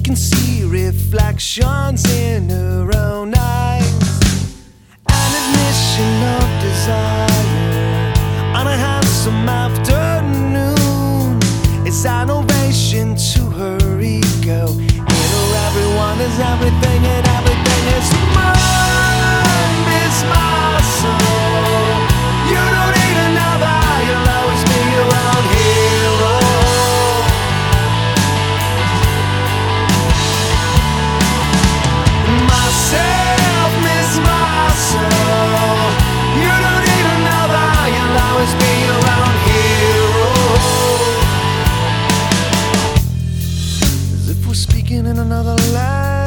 can see reflections in her own eyes. An admission of desire on a handsome afternoon is an ovation to her ego. In her everyone is everything and everything is mine. Miss my soul, you don't need another, you'll always be your own hero. Myself, miss my soul, you don't need another, you'll always be your own hero. As if we're speaking in another language,